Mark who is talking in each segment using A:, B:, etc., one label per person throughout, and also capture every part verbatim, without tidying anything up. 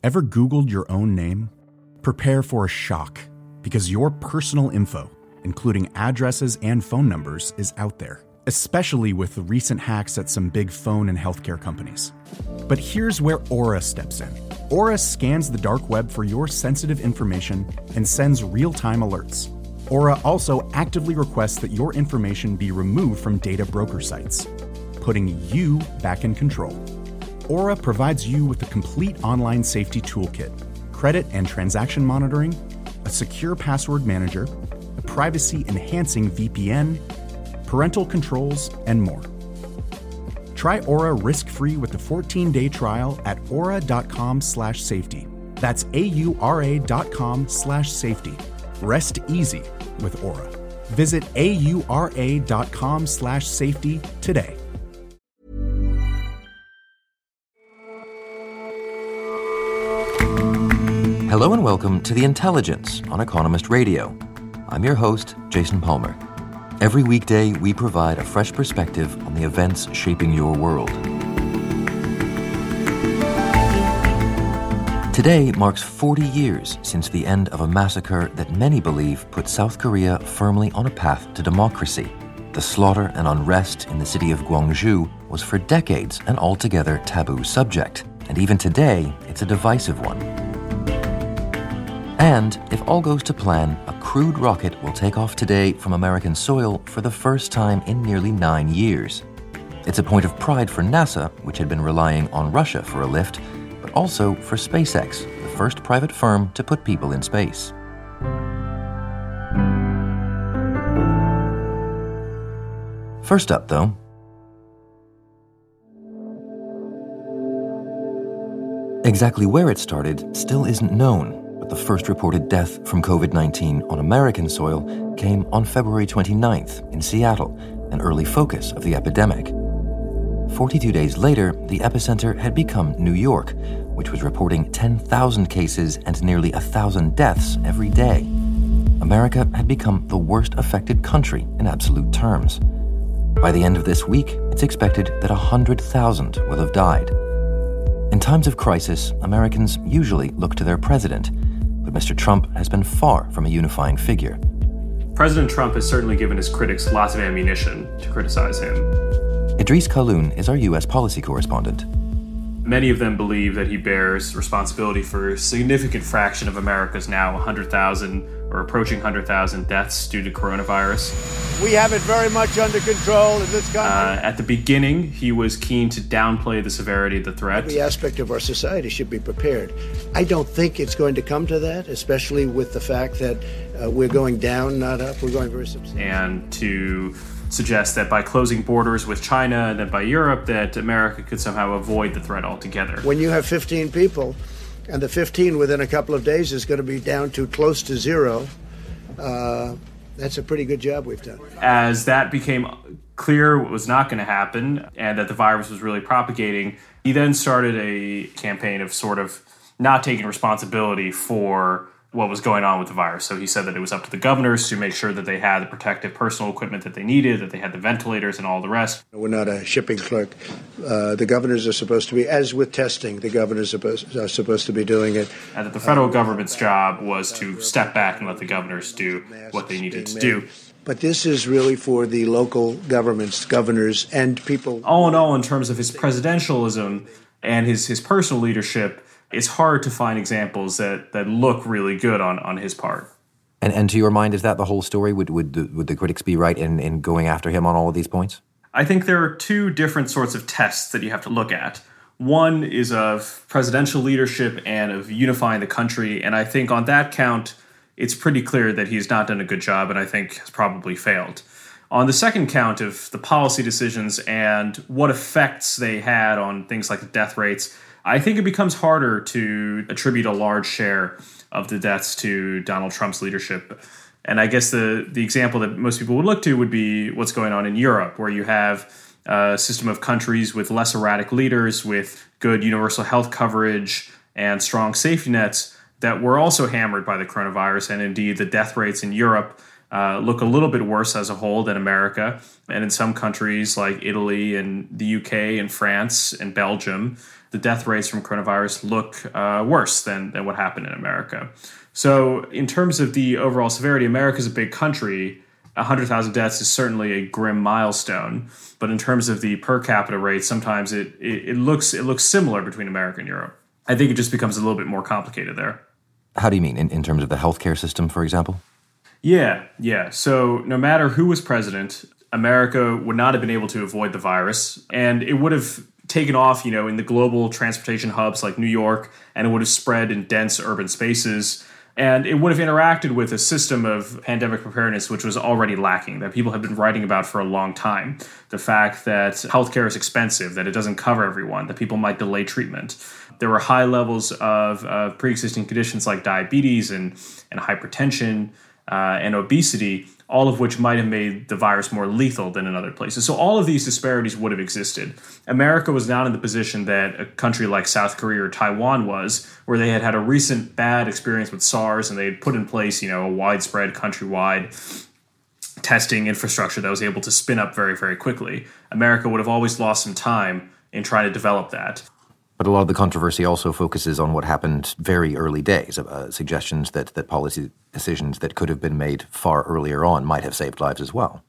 A: Ever Googled your own name? Prepare for a shock, because your personal info, including addresses and phone numbers, is out there, especially with the recent hacks at some big phone and healthcare companies. But here's where Aura steps in. Aura scans the dark web for your sensitive information and sends real-time alerts. Aura also actively requests that your information be removed from data broker sites, putting you back in control. Aura provides you with a complete online safety toolkit, credit and transaction monitoring, a secure password manager, a privacy-enhancing V P N, parental controls, and more. Try Aura risk-free with a fourteen-day trial at aura.com slash safety. That's A-U-R-A dot com slash safety. Rest easy with Aura. Visit A-U-R-A dot com slash safety today.
B: Hello and welcome to The Intelligence on Economist Radio. I'm your host, Jason Palmer. Every weekday, we provide a fresh perspective on the events shaping your world. Today marks forty years since the end of a massacre that many believe put South Korea firmly on a path to democracy. The slaughter and unrest in the city of Gwangju was for decades an altogether taboo subject, and even today, it's a divisive one. And if all goes to plan, a crewed rocket will take off today from American soil for the first time in nearly nine years. It's a point of pride for NASA, which had been relying on Russia for a lift, but also for SpaceX, the first private firm to put people in space. First up, though, exactly where it started still isn't known. The first reported death from covid nineteen on American soil came on February twenty-ninth in Seattle, an early focus of the epidemic. forty-two days later, the epicenter had become New York, which was reporting ten thousand cases and nearly one thousand deaths every day. America had become the worst affected country in absolute terms. By the end of this week, it's expected that one hundred thousand will have died. In times of crisis, Americans usually look to their president, but Mister Trump has been far from a unifying figure.
C: President Trump has certainly given his critics lots of ammunition to criticize him.
B: Idris Khaloun is our U S policy correspondent.
C: Many of them believe that he bears responsibility for a significant fraction of America's now one hundred thousand or approaching one hundred thousand deaths due to coronavirus.
D: We have it very much under control in this country.
C: Uh, at the beginning, he was keen to downplay the severity of the threat.
D: Every aspect of our society should be prepared. I don't think it's going to come to that, especially with the fact that uh, we're going down, not up. We're going very substantially.
C: And to suggest that by closing borders with China and then by Europe, that America could somehow avoid the threat altogether.
D: When you have fifteen people, and the fifteen within a couple of days is going to be down to close to zero, uh, that's a pretty good job we've done.
C: As that became clear what was not going to happen and that the virus was really propagating, he then started a campaign of sort of not taking responsibility for what was going on with the virus. So he said that it was up to the governors to make sure that they had the protective personal equipment that they needed, that they had the ventilators and all the rest.
D: We're not a shipping clerk. Uh, the governors are supposed to be, as with testing, the governors are supposed, are supposed to be doing it.
C: And that the federal government's job was to step back and let the governors do what they needed to do.
D: But this is really for the local governments, governors, and people.
C: All in all, in terms of his presidentialism and his, his personal leadership, it's hard to find examples that, that look really good on, on his part.
B: And and to your mind, is that the whole story? Would would the, would the critics be right in, in going after him on all of these points?
C: I think there are two different sorts of tests that you have to look at. One is of presidential leadership and of unifying the country, and I think on that count, it's pretty clear that he's not done a good job and I think has probably failed. On the second count of the policy decisions and what effects they had on things like the death rates, I think it becomes harder to attribute a large share of the deaths to Donald Trump's leadership. And I guess the, the example that most people would look to would be what's going on in Europe, where you have a system of countries with less erratic leaders, with good universal health coverage and strong safety nets that were also hammered by the coronavirus. And indeed, the death rates in Europe uh, look a little bit worse as a whole than America. And in some countries like Italy and the U K and France and Belgium, the death rates from coronavirus look uh, worse than, than what happened in America. So in terms of the overall severity, America is a big country. one hundred thousand deaths is certainly a grim milestone. But in terms of the per capita rate, sometimes it, it, it looks it looks similar between America and Europe. I think it just becomes a little bit more complicated there.
B: How do you mean? In, in terms of the healthcare system, for example?
C: Yeah, yeah. So no matter who was president, America would not have been able to avoid the virus. And it would have taken off, you know, in the global transportation hubs like New York, and it would have spread in dense urban spaces. And it would have interacted with a system of pandemic preparedness which was already lacking, that people have been writing about for a long time. The fact that healthcare is expensive, that it doesn't cover everyone, that people might delay treatment. There were high levels of uh, pre-existing conditions like diabetes and, and hypertension uh, and obesity, all of which might have made the virus more lethal than in other places. So all of these disparities would have existed. America was not in the position that a country like South Korea or Taiwan was, where they had had a recent bad experience with SARS and they had put in place, you know, a widespread countrywide testing infrastructure that was able to spin up very, very quickly. America would have always lost some time in trying to develop that.
B: But a lot of the controversy also focuses on what happened very early days, uh, suggestions that, that policy decisions that could have been made far earlier on might have saved lives as well.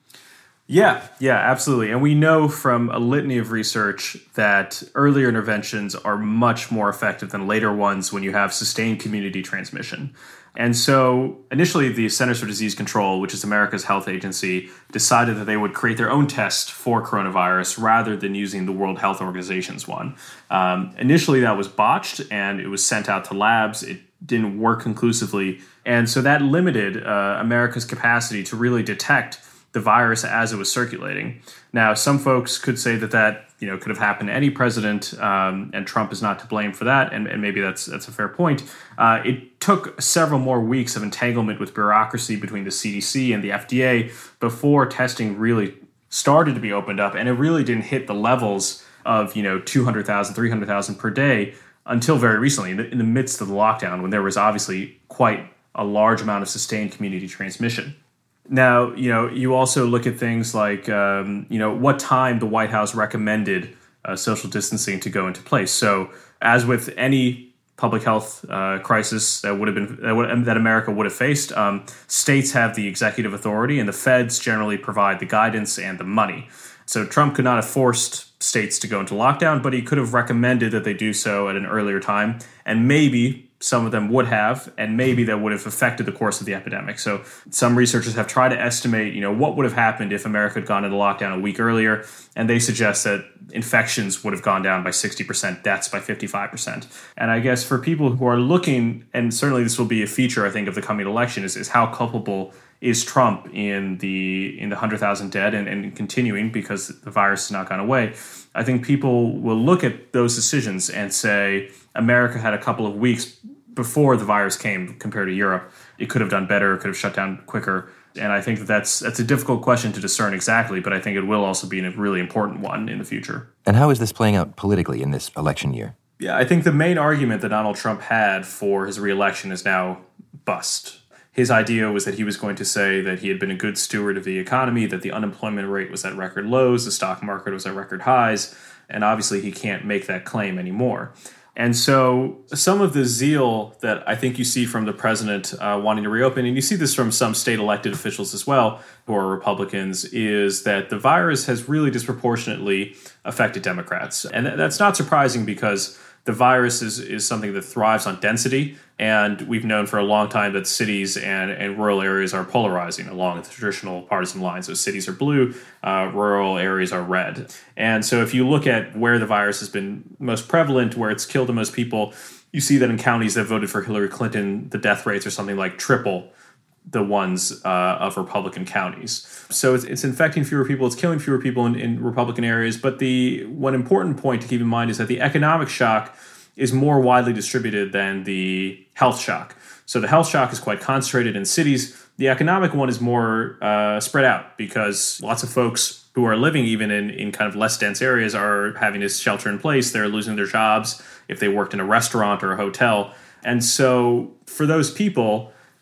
C: Yeah, yeah, absolutely. And we know from a litany of research that earlier interventions are much more effective than later ones when you have sustained community transmission. And so initially the Centers for Disease Control, which is America's health agency, decided that they would create their own test for coronavirus rather than using the World Health Organization's one. Um, initially that was botched and it was sent out to labs. It didn't work conclusively. And so that limited uh, America's capacity to really detect the virus as it was circulating. Now, some folks could say that that you know could have happened to any president, um, and Trump is not to blame for that, and, and maybe that's that's a fair point. Uh, it took several more weeks of entanglement with bureaucracy between the C D C and the F D A before testing really started to be opened up, and it really didn't hit the levels of you know two hundred thousand, three hundred thousand per day until very recently, in the, in the midst of the lockdown, when there was obviously quite a large amount of sustained community transmission. Now, you know, you also look at things like, um, you know, what time the White House recommended uh, social distancing to go into place. So as with any public health uh, crisis that would have been that, would, that America would have faced, um, states have the executive authority and the feds generally provide the guidance and the money. So Trump could not have forced states to go into lockdown, but he could have recommended that they do so at an earlier time. And maybe some of them would have, and maybe that would have affected the course of the epidemic. So some researchers have tried to estimate, you know, what would have happened if America had gone into lockdown a week earlier, and they suggest that infections would have gone down by sixty percent, deaths by fifty-five percent. And I guess for people who are looking, and certainly this will be a feature, I think, of the coming election, is, is how culpable is Trump in the in the one hundred thousand dead and, and continuing because the virus has not gone away. I think people will look at those decisions and say America had a couple of weeks before the virus came compared to Europe. It could have done better, it could have shut down quicker. And I think that that's, that's a difficult question to discern exactly, but I think it will also be a really important one in the future.
B: And how is this playing out politically in this election year?
C: Yeah, I think the main argument that Donald Trump had for his reelection is now bust. His idea was that he was going to say that he had been a good steward of the economy, that the unemployment rate was at record lows, the stock market was at record highs, and obviously he can't make that claim anymore. And so some of the zeal that I think you see from the president uh, wanting to reopen, and you see this from some state elected officials as well, who are Republicans, is that the virus has really disproportionately affected Democrats. And that's not surprising because the virus is, is something that thrives on density. And we've known for a long time that cities and, and rural areas are polarizing along the traditional partisan lines. So cities are blue, uh, rural areas are red. And so if you look at where the virus has been most prevalent, where it's killed the most people, you see that in counties that voted for Hillary Clinton, the death rates are something like triple the ones uh, of Republican counties. So it's, it's infecting fewer people, it's killing fewer people in, in Republican areas. But the one important point to keep in mind is that the economic shock is more widely distributed than the health shock. So the health shock is quite concentrated in cities. The economic one is more uh, spread out because lots of folks who are living even in, in kind of less dense areas are having to shelter in place. They're losing their jobs if they worked in a restaurant or a hotel. And so for those people,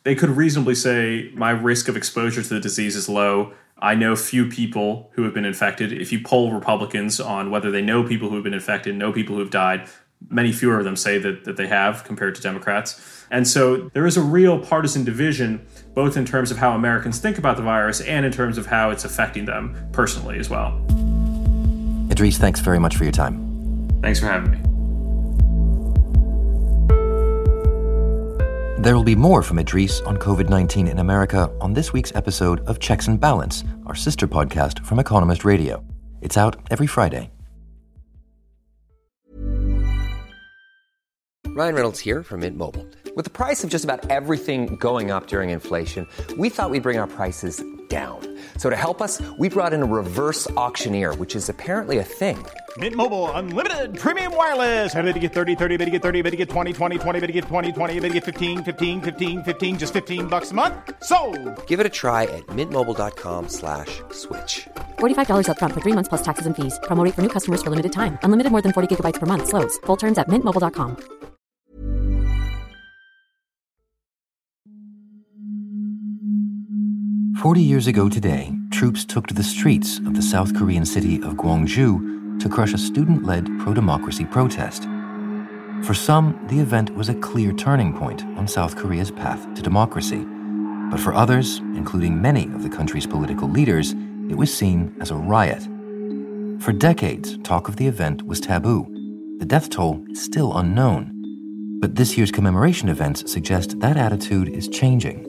C: they could reasonably say, my risk of exposure to the disease is low. I know few people who have been infected. If you poll Republicans on whether they know people who have been infected, know people who have died, many fewer of them say that, that they have compared to Democrats. And so there is a real partisan division, both in terms of how Americans think about the virus and in terms of how it's affecting them personally as well.
B: Idris, thanks very much for your time.
C: Thanks for having me.
B: There will be more from Idris on covid nineteen in America on this week's episode of Checks and Balance, our sister podcast from Economist Radio. It's out every Friday.
E: Ryan Reynolds here from Mint Mobile. With the price of just about everything going up during inflation, we thought we'd bring our prices down. So to help us, we brought in a reverse auctioneer, which is apparently a thing.
F: Mint Mobile Unlimited Premium Wireless. How to get thirty, thirty, bit to get thirty, bit to get twenty, twenty, twenty, bit to get twenty, twenty, bit to get fifteen, fifteen, fifteen, fifteen, just fifteen bucks a month? Sold!
E: Give it a try at mintmobile.com slash switch.
G: forty-five dollars up front for three months plus taxes and fees. Promo rate for new customers for limited time. Unlimited more than forty gigabytes per month. Slows full terms at mint mobile dot com.
B: Forty years ago today, troops took to the streets of the South Korean city of Gwangju to crush a student-led pro-democracy protest. For some, the event was a clear turning point on South Korea's path to democracy. But for others, including many of the country's political leaders, it was seen as a riot. For decades, talk of the event was taboo. The death toll is still unknown. But this year's commemoration events suggest that attitude is changing.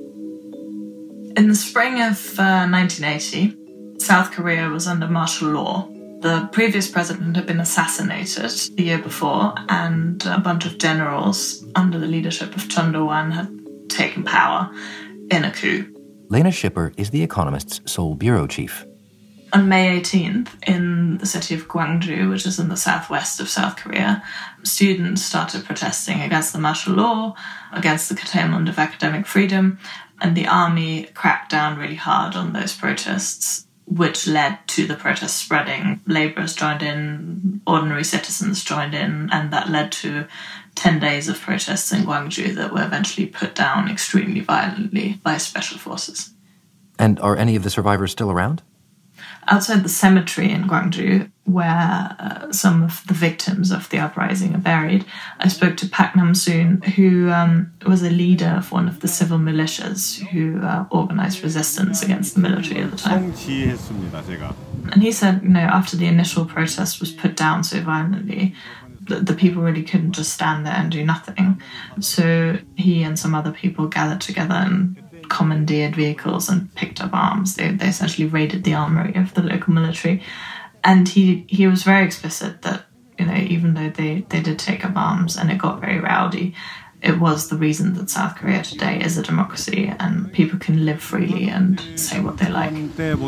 H: In the spring of uh, nineteen eighty, South Korea was under martial law. The previous president had been assassinated the year before, and a bunch of generals under the leadership of Chun Do-wan had taken power in a coup.
B: Lena Schipper is The Economist's Seoul bureau chief.
H: On May eighteenth, in the city of Gwangju, which is in the southwest of South Korea, students started protesting against the martial law, against the curtailment of academic freedom, and the army cracked down really hard on those protests, which led to the protests spreading. Labourers joined in, ordinary citizens joined in, and that led to ten days of protests in Gwangju that were eventually put down extremely violently by special forces.
B: And are any of the survivors still around?
H: Outside the cemetery in Gwangju, where uh, some of the victims of the uprising are buried, I spoke to Pak Nam-soon, who um, was a leader of one of the civil militias who uh, organised resistance against the military at the time. And he said, you know, after the initial protest was put down so violently, the, the people really couldn't just stand there and do nothing. So he and some other people gathered together and commandeered vehicles and picked up arms. They, they essentially raided the armory of the local military. And he, he was very explicit that, you know, even though they, they did take up arms and it got very rowdy, it was the reason that South Korea today is a democracy and people can live freely and say what they like.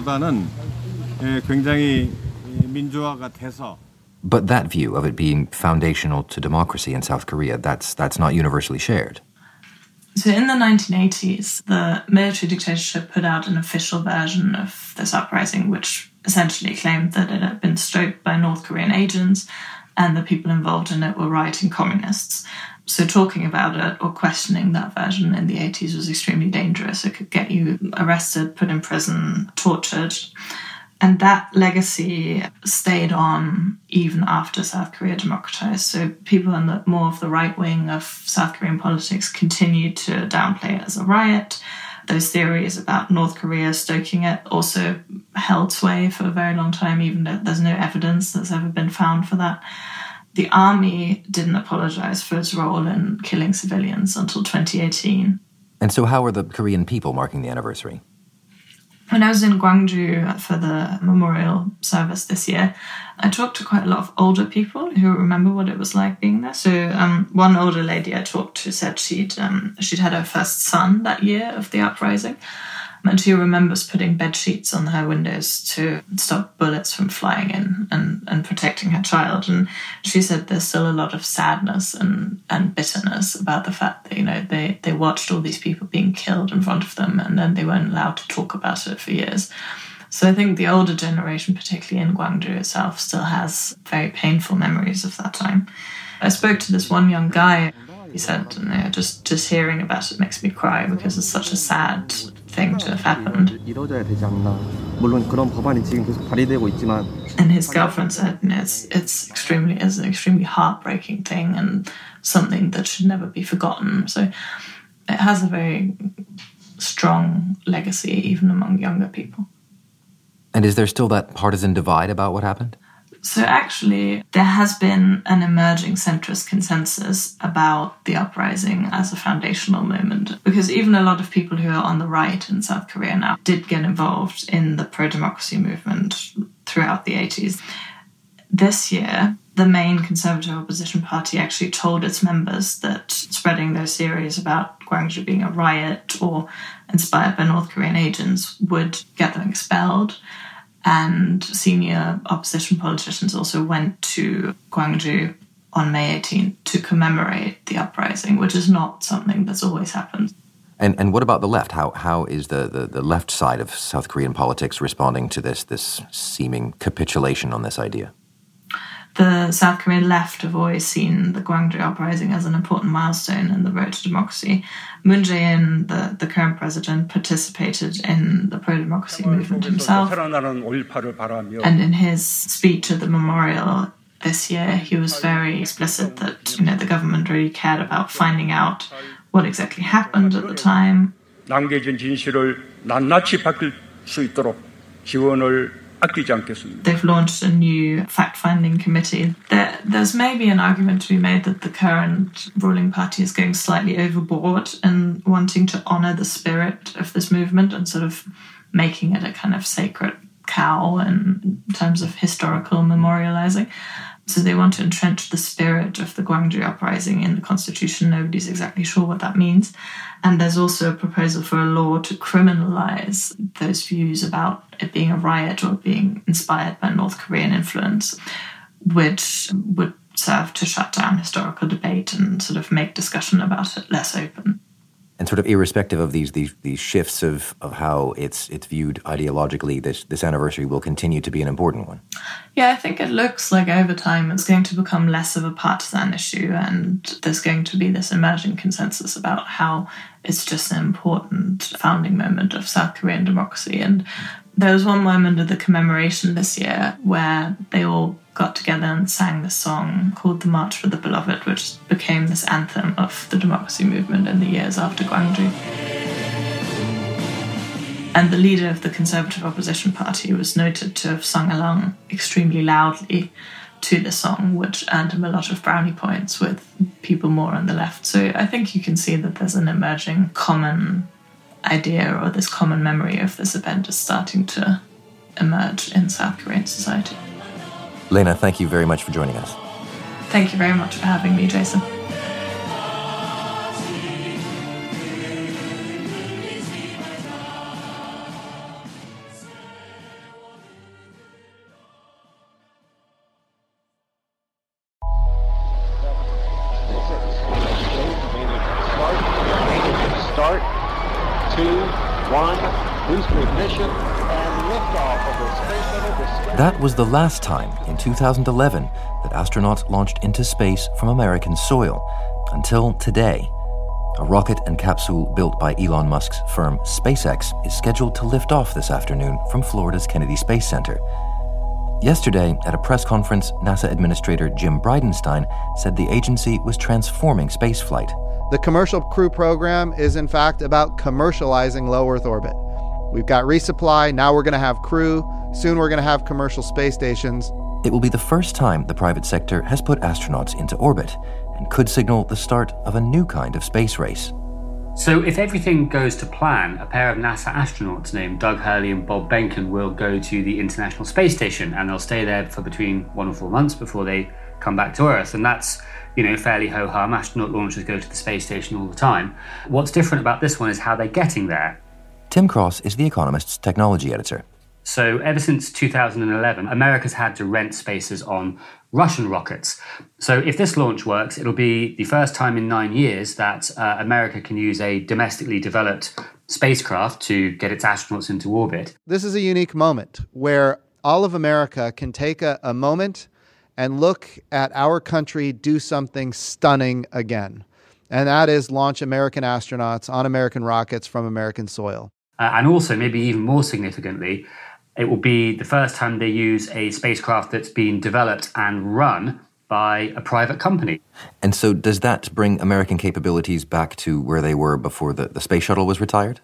B: But that view of it being foundational to democracy in South Korea, that's that's not universally shared.
H: So in the nineteen eighties, the military dictatorship put out an official version of this uprising, which essentially claimed that it had been stoked by North Korean agents and the people involved in it were right-wing communists. So talking about it or questioning that version in the eighties was extremely dangerous. It could get you arrested, put in prison, tortured. And that legacy stayed on even after South Korea democratized. So people in the more of the right wing of South Korean politics continued to downplay it as a riot. Those theories about North Korea stoking it also held sway for a very long time, even though there's no evidence that's ever been found for that. The army didn't apologize for its role in killing civilians until twenty eighteen.
B: And so how are the Korean people marking the anniversary?
H: When I was in Gwangju for the memorial service this year, I talked to quite a lot of older people who remember what it was like being there. So um, one older lady I talked to said she'd um, she'd had her first son that year of the uprising, and she remembers putting bed sheets on her windows to stop bullets from flying in and, and protecting her child. And she said there's still a lot of sadness and, and bitterness about the fact that, you know, they, they watched all these people being killed in front of them and then they weren't allowed to talk about it for years. So I think the older generation, particularly in Gwangju itself, still has very painful memories of that time. I spoke to this one young guy He said, you know, just, just hearing about it makes me cry because it's such a sad thing to have happened. And his girlfriend said, you know, it's, it's extremely, it's an extremely heartbreaking thing and something that should never be forgotten. So it has a very strong legacy, even among younger people.
B: And is there still that partisan divide about what happened?
H: So actually, there has been an emerging centrist consensus about the uprising as a foundational moment, because even a lot of people who are on the right in South Korea now did get involved in the pro-democracy movement throughout the eighties. This year, the main conservative opposition party actually told its members that spreading those theories about Gwangju being a riot or inspired by North Korean agents would get them expelled. And senior opposition politicians also went to Gwangju on May eighteenth to commemorate the uprising, which is not something that's always happened.
B: And and what about the left? How how is the, the, the left side of South Korean politics responding to this this seeming capitulation on this idea?
H: The South Korean left have always seen the Gwangju uprising as an important milestone in the road to democracy. Moon Jae-in, the, the current president, participated in the pro-democracy movement himself. And in his speech at the memorial this year, he was very explicit that, you know, the government really cared about finding out what exactly happened at the time. They've launched a new fact-finding committee. There, there's maybe an argument to be made that the current ruling party is going slightly overboard in wanting to honour the spirit of this movement and sort of making it a kind of sacred cow in terms of historical memorialising. So they want to entrench the spirit of the Gwangju uprising in the constitution. Nobody's exactly sure what that means. And there's also a proposal for a law to criminalise those views about it being a riot or being inspired by North Korean influence, which would serve to shut down historical debate and sort of make discussion about it less open.
B: And sort of irrespective of these these these shifts of, of how it's it's viewed ideologically, this this anniversary will continue to be an important one.
H: Yeah, I think it looks like over time it's going to become less of a partisan issue, and there's going to be this emerging consensus about how it's just an important founding moment of South Korean democracy. And there was one moment of the commemoration this year where they all got together and sang this song called The March for the Beloved, which became this anthem of the democracy movement in the years after Gwangju. And the leader of the Conservative Opposition Party was noted to have sung along extremely loudly to the song, which earned him a lot of brownie points with people more on the left. So I think you can see that there's an emerging common idea, or this common memory of this event is starting to emerge in South Korean society.
B: Lena, thank you very much for joining us.
H: Thank you very much for having me, Jason.
I: Start, two, one, booster ignition, and liftoff of the Space Shuttle.
B: That was the last time, in two thousand eleven, that astronauts launched into space from American soil, until today. A rocket and capsule built by Elon Musk's firm SpaceX is scheduled to lift off this afternoon from Florida's Kennedy Space Center. Yesterday, at a press conference, NASA Administrator Jim Bridenstine said the agency was transforming spaceflight.
J: The Commercial Crew Program is, in fact, about commercializing low Earth orbit. We've got resupply, now we're going to have crew, soon we're going to have commercial space stations.
B: It will be the first time the private sector has put astronauts into orbit, and could signal the start of a new kind of space race.
K: So if everything goes to plan, a pair of NASA astronauts named Doug Hurley and Bob Behnken will go to the International Space Station, and they'll stay there for between one and four months before they come back to Earth. And that's, you know, fairly ho-hum. Astronaut launchers go to the space station all the time. What's different about this one is how they're getting there.
B: Tim Cross is The Economist's technology editor.
K: So ever since two thousand eleven, America's had to rent spaces on Russian rockets. So if this launch works, it'll be the first time in nine years that uh, America can use a domestically developed spacecraft to get its astronauts into orbit.
J: This is a unique moment where all of America can take a, a moment and look at our country do something stunning again. and that is launch American astronauts on American rockets from American soil.
K: Uh, and also, maybe even more significantly, it will be the first time they use a spacecraft that's been developed and run by a private company.
B: And so does that bring American capabilities back to where they were before the, the space shuttle was retired?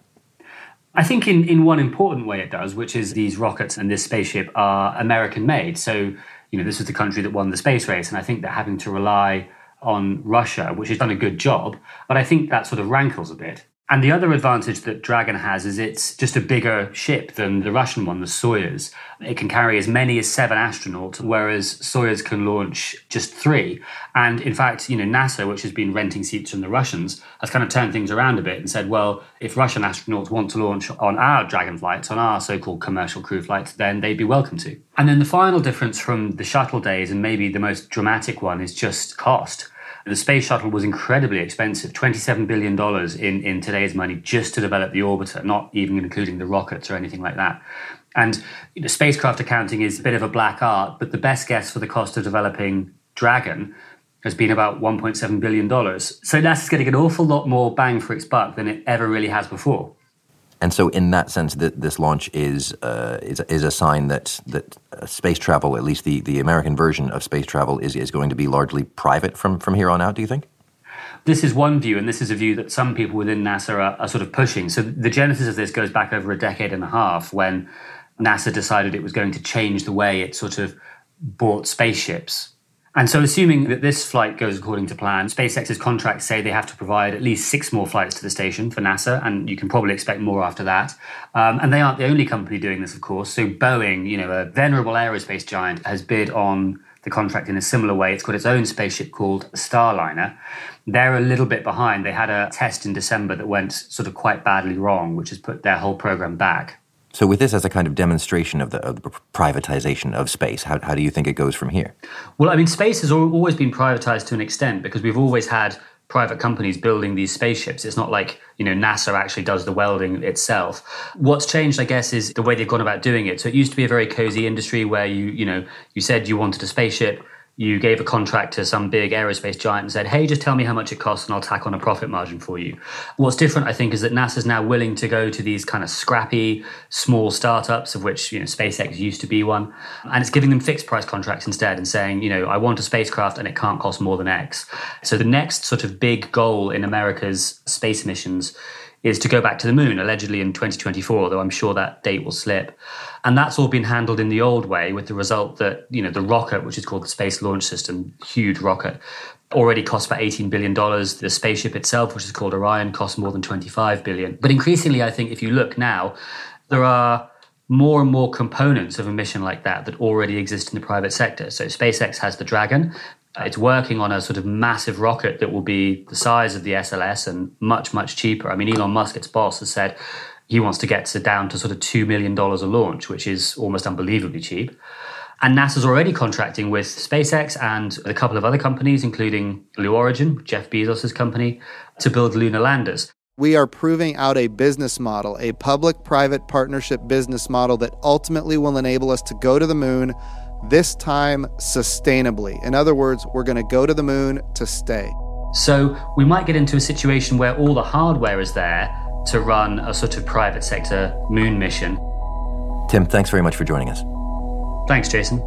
K: I think in, in one important way it does, which is these rockets and this spaceship are American-made. So, you know, this was the country that won the space race, and I think that having to rely on Russia, which has done a good job, but I think that sort of rankles a bit. And the other advantage that Dragon has is it's just a bigger ship than the Russian one, the Soyuz. It can carry as many as seven astronauts, whereas Soyuz can launch just three. And in fact, you know, NASA, which has been renting seats from the Russians, has kind of turned things around a bit and said, well, if Russian astronauts want to launch on our Dragon flights, on our so-called commercial crew flights, then they'd be welcome to. And then the final difference from the shuttle days, and maybe the most dramatic one, is just cost. The space shuttle was incredibly expensive, twenty-seven billion dollars in, in today's money just to develop the orbiter, not even including the rockets or anything like that. And you know, spacecraft accounting is a bit of a black art, but the best guess for the cost of developing Dragon has been about one point seven billion dollars. So NASA's getting an awful lot more bang for its buck than it ever really has before.
B: And so in that sense, that this launch is, uh, is is a sign that that uh, space travel, at least the, the American version of space travel, is, is going to be largely private from, from here on out, do you think?
K: This is one view, and this is a view that some people within NASA are, are sort of pushing. So the genesis of this goes back over a decade and a half when NASA decided it was going to change the way it sort of bought spaceships. And so assuming that this flight goes according to plan, SpaceX's contracts say they have to provide at least six more flights to the station for NASA, and you can probably expect more after that. Um, and they aren't the only company doing this, of course. So Boeing, you know, a venerable aerospace giant, has bid on the contract in a similar way. It's got its own spaceship called Starliner. They're a little bit behind. They had a test in December that went sort of quite badly wrong, which has put their whole program back.
B: So with this as a kind of demonstration of the, of the privatization of space, how, how do you think it goes from here?
K: Well, I mean, space has always been privatized to an extent because we've always had private companies building these spaceships. It's not like, you know, NASA actually does the welding itself. What's changed, I guess, is the way they've gone about doing it. So it used to be a very cozy industry where you, you know, you said you wanted a spaceship, you gave a contract to some big aerospace giant and said, hey, just tell me how much it costs and I'll tack on a profit margin for you. What's different, I think, is that NASA's now willing to go to these kind of scrappy, small startups, of which, you know, SpaceX used to be one. And it's giving them fixed price contracts instead and saying, you know, I want a spacecraft and it can't cost more than X. So the next sort of big goal in America's space missions is to go back to the moon, allegedly in twenty twenty-four, though I'm sure that date will slip. And that's all been handled in the old way, with the result that, you know, the rocket, which is called the Space Launch System, huge rocket, already costs about eighteen billion dollars. The spaceship itself, which is called Orion, costs more than twenty-five billion dollars. But increasingly, I think if you look now, there are more and more components of a mission like that that already exist in the private sector. So SpaceX has the Dragon. It's working on a sort of massive rocket that will be the size of the S L S and much, much cheaper. I mean, Elon Musk, its boss, has said he wants to get to down to sort of two million dollars a launch, which is almost unbelievably cheap. And NASA's already contracting with SpaceX and a couple of other companies, including Blue Origin, Jeff Bezos' company, to build lunar landers.
J: We are proving out a business model, a public-private partnership business model that ultimately will enable us to go to the moon, this time sustainably. In other words, we're going to go to the moon to stay.
K: So we might get into a situation where all the hardware is there to run a sort of private sector moon mission.
B: Tim, thanks very much for joining us.
K: Thanks, Jason.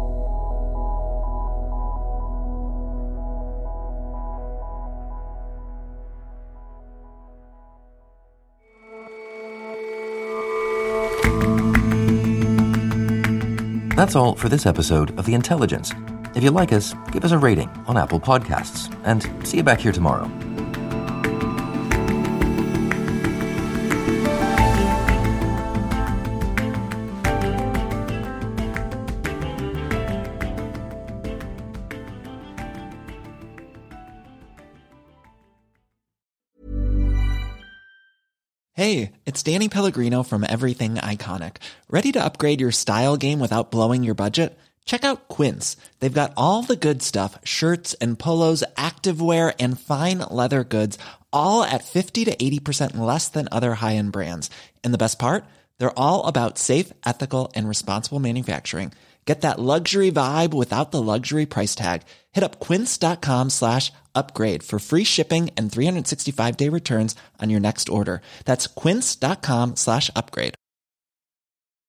B: That's all for this episode of The Intelligence. If you like us, give us a rating on Apple Podcasts, and see you back here tomorrow.
L: Hey, it's Danny Pellegrino from Everything Iconic. Ready to upgrade your style game without blowing your budget? Check out Quince. They've got all the good stuff, shirts and polos, activewear, and fine leather goods, all at fifty to eighty percent less than other high-end brands. And the best part? They're all about safe, ethical, and responsible manufacturing. Get that luxury vibe without the luxury price tag. Hit up quince.com slash upgrade for free shipping and three sixty-five day returns on your next order. That's quince.com slash upgrade.